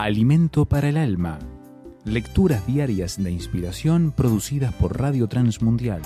Alimento para el alma. Lecturas diarias de inspiración producidas por Radio Transmundial.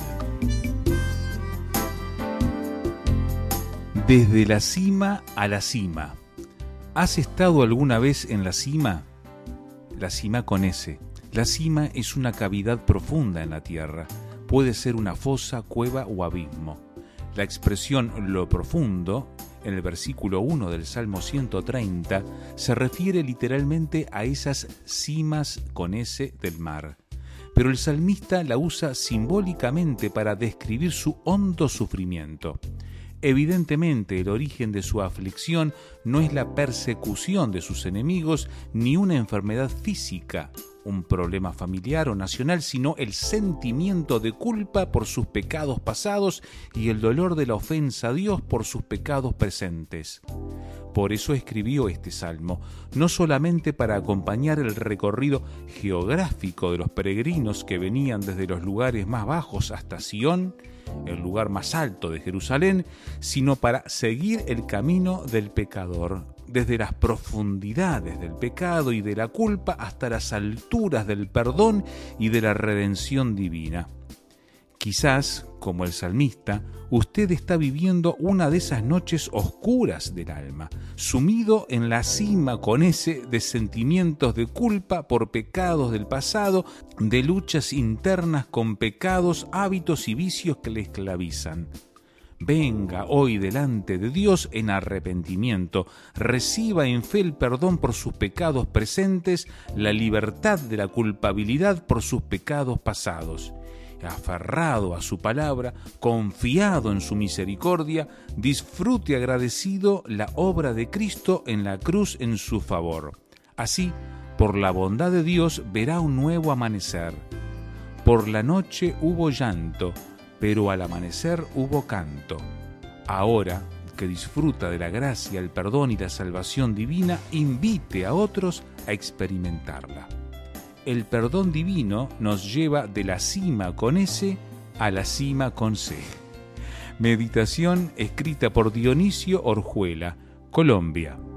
Desde la cima a la cima. ¿Has estado alguna vez en la cima? La cima con S. La cima es una cavidad profunda en la tierra. Puede ser una fosa, cueva o abismo. La expresión lo profundo, en el versículo 1 del Salmo 130, se refiere literalmente a esas cimas con S del mar. Pero el salmista la usa simbólicamente para describir su hondo sufrimiento. Evidentemente, el origen de su aflicción no es la persecución de sus enemigos ni una enfermedad física, un problema familiar o nacional, sino el sentimiento de culpa por sus pecados pasados y el dolor de la ofensa a Dios por sus pecados presentes. Por eso escribió este salmo, no solamente para acompañar el recorrido geográfico de los peregrinos que venían desde los lugares más bajos hasta Sion, el lugar más alto de Jerusalén, sino para seguir el camino del pecador, desde las profundidades del pecado y de la culpa hasta las alturas del perdón y de la redención divina. Quizás, como el salmista, usted está viviendo una de esas noches oscuras del alma, sumido en la cima con S de sentimientos de culpa por pecados del pasado, de luchas internas con pecados, hábitos y vicios que le esclavizan. Venga hoy delante de Dios en arrepentimiento, reciba en fe el perdón por sus pecados presentes, la libertad de la culpabilidad por sus pecados pasados. Aferrado a su palabra, confiado en su misericordia, disfrute agradecido la obra de Cristo en la cruz en su favor. Así, por la bondad de Dios, verá un nuevo amanecer. Por la noche hubo llanto, pero al amanecer hubo canto. Ahora que disfruta de la gracia, el perdón y la salvación divina, invite a otros a experimentarla. El perdón divino nos lleva de la cima con S a la cima con C. Meditación escrita por Dionisio Orjuela, Colombia.